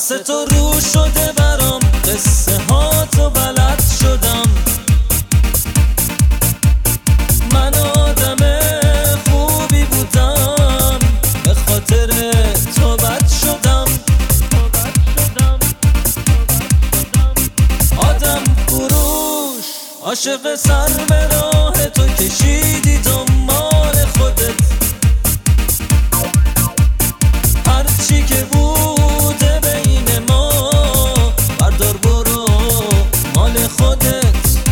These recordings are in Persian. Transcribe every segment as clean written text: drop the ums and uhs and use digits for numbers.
دست تو رو شده برام، قصه ها تو بلد شدم. من آدم خوبی بودم، به خاطر تو بد شدم. آدم فروش عاشق سر به راه تو کشیدی دنبال خودت. هرچی که بوده بین ما بردار برو مال خودت.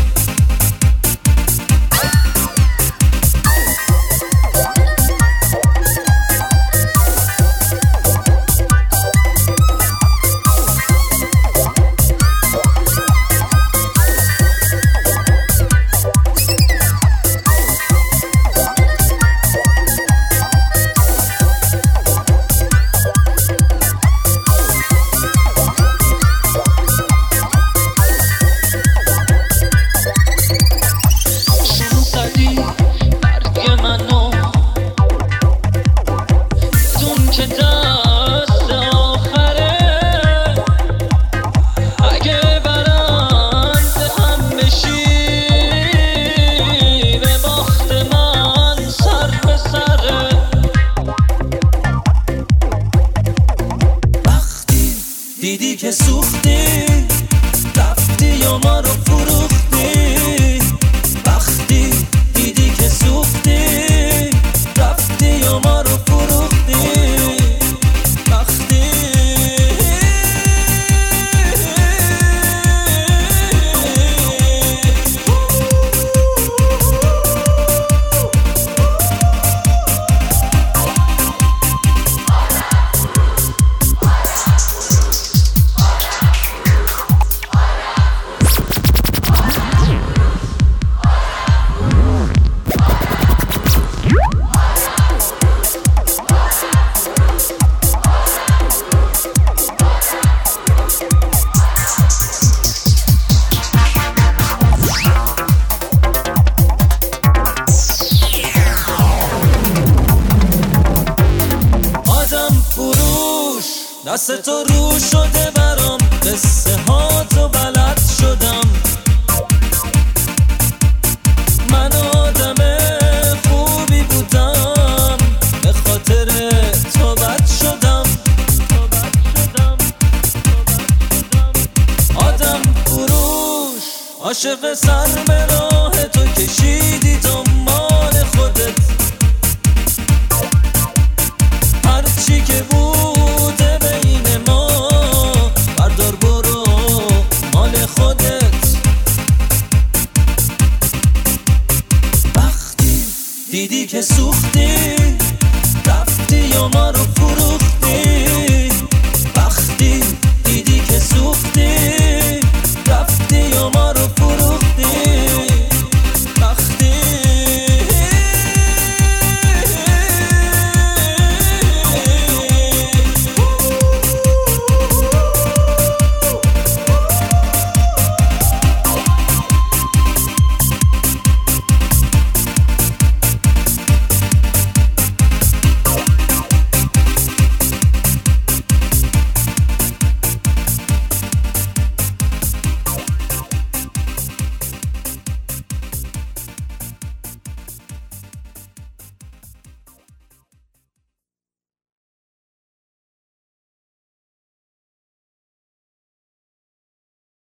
دیدی که سوختی، رفتی یا ما رو فروختی. وقتی دیدی که سوختی، رفتی یا ما رو فروختی. وقتی دست تو رو شده برام، قصه ها تو بلد شدم. من آدم خوبی بودم، به خاطر تو بد شدم. آدم فروش عاشق سر به راه تو کشیدی دنبال خودت. هرچی که بوده بین ما بردار برو مال خودت. وقتی دیدی که سوختی، رفتی یا ما رو